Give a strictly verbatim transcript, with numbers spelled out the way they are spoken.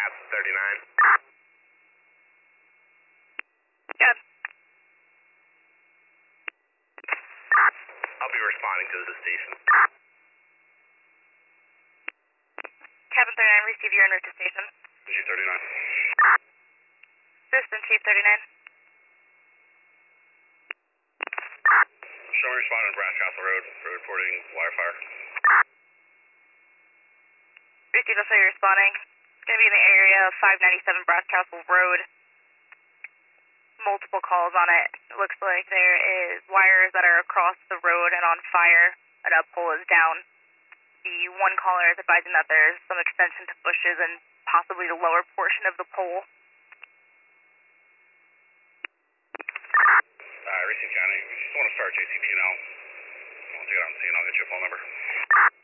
Cap thirty-nine. Good. I'll be responding to the station. Cabin thirty-nine, receive your en route to station. Chief thirty-nine. Assistant Chief thirty-nine. Show me responding to Brass Castle Road, reporting wire fire. Receive, I'll show you responding. It's going to be in the area of five ninety-seven Brass Castle Road. Multiple calls on it. It looks like there is wires that are across the road and on fire. An up pole is down. The one caller is advising that there's some extension to bushes and possibly the lower portion of the pole. Uh, Racine County, we just want to start J C P now. Once you get on the scene, I'll get you a phone number.